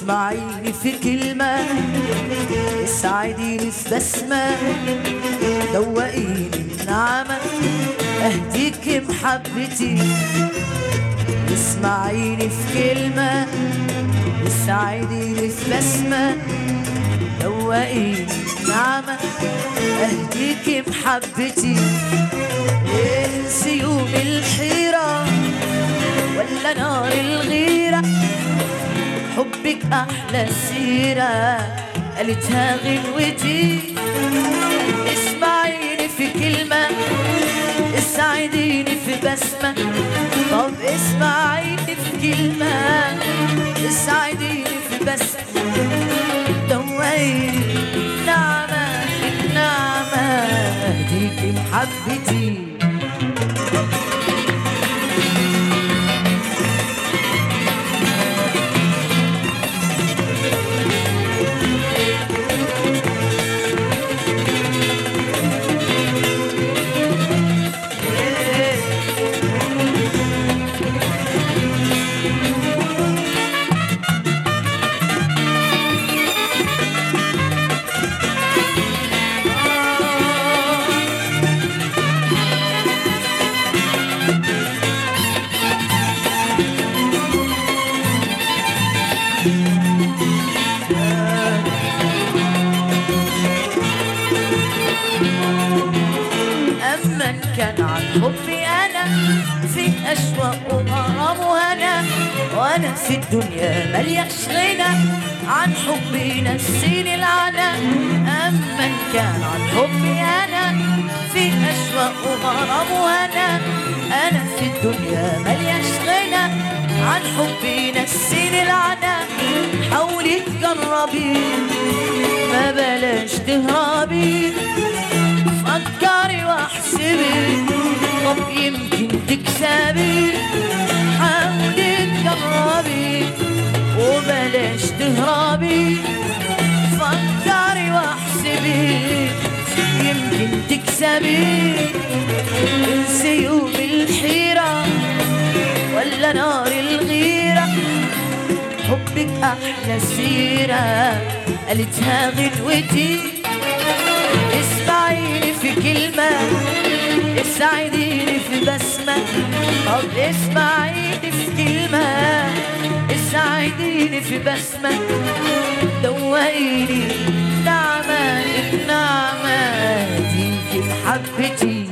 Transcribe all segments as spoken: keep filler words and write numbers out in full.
اسمعيني في كلمة، اسعديني في بسمة، دوقيني النعمة، اهديكي محبتي. اسمعيني في كلمة، اسعديني في بسمة، دوقيني النعمة، اهديكي محبتي. ايه سيوم الحيرة ولا نار الغيرة، حبك أحلى سيرة قالتها غنوتي. اسمعيني في كلمة، اسعديني في بسمة، طب اسمعيني في كلمة، اسعديني في بسمة، دوقيني النعمة النعمة اهديكي محبتي. أمن كان عن حبي أنا في أشواق وغرام وهنا، وأنا في الدنيا ملياش غنى عن حبي نسيني العنا. أمن كان عن حبي أنا في أشواق وغرام وهنا، أنا في الدنيا ملياش غنى عن حبي نسيني العنا. حاولي تجربي ما بلاش تهربي، فكري واحسبي طب يمكن تكسبي. حاولي تجربي وبلاش تهربي، فكري واحسبي يمكن تكسبي. سيوم الحيرة ولا نار الغيرة، حبك أحلى سيرة قالتها غنوتي. اسمعيني في كلمة، اسعديني في بسمة، طب اسمعيني في كلمة، اسعديني في بسمة، دوقيني النعمة النعمة اهديكي محبتي.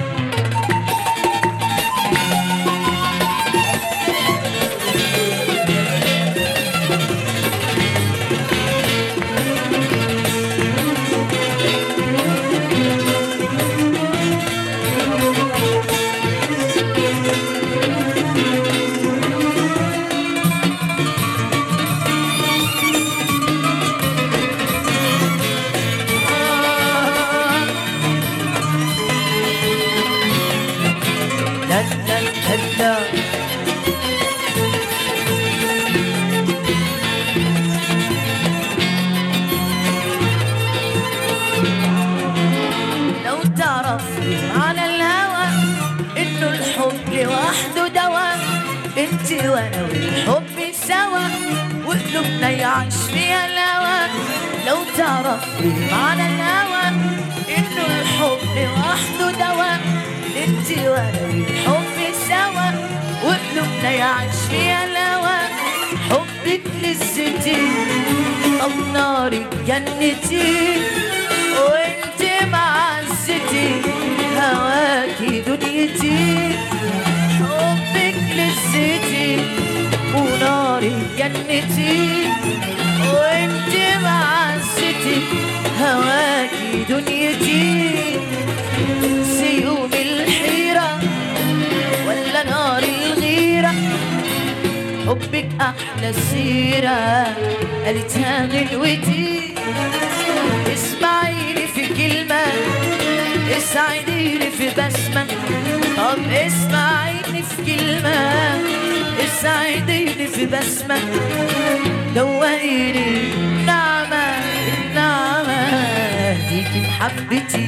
لو تعرفي معنى الهوى انه الحب لوحده دواء، انت وانا والحب سوا وقلوبنا يعيش فيها الهوى. لو تعرفي معنى الهوى انه الحب لوحده دواء، انت وانا والحب سوا وقلوبنا يعيش فيها الهوى. حبك لذتي طب نارك جنتي، وانت معزتي هواكي دنيتي. حبك لذتي ونارك جنتي، وانت معزتي هواكي دنيتي. سيوم الحيرة ولا نار الغيرة، حبك أحلى سيرة قالتها غنوتي. اسمعيني في كلمة، اسعديني في بسمة، طب اسمعيني في كلمة، اسعديني في بسمة، دوقيني النعمة النعمة اهديكي محبتي.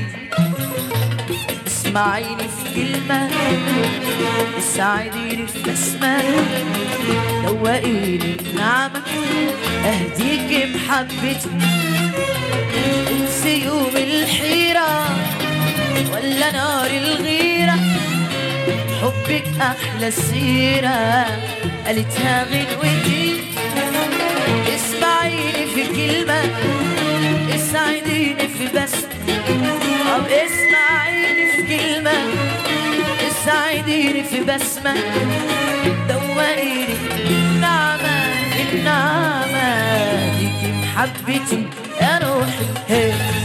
اسمعيني في كلمة، اسعديني في بسمة، دوقيني النعمة اهديك محبتي انسي يوم الحيرة ولا نار الغيرة حبك احلى السيرة قالتها غنوتي اسمعيني في كلمة اسعديني في بسمة طب اسمعيني في كلمة اسعديني في بسمة دوقيني النعمة النعمة ديكي محبتي يا روحي.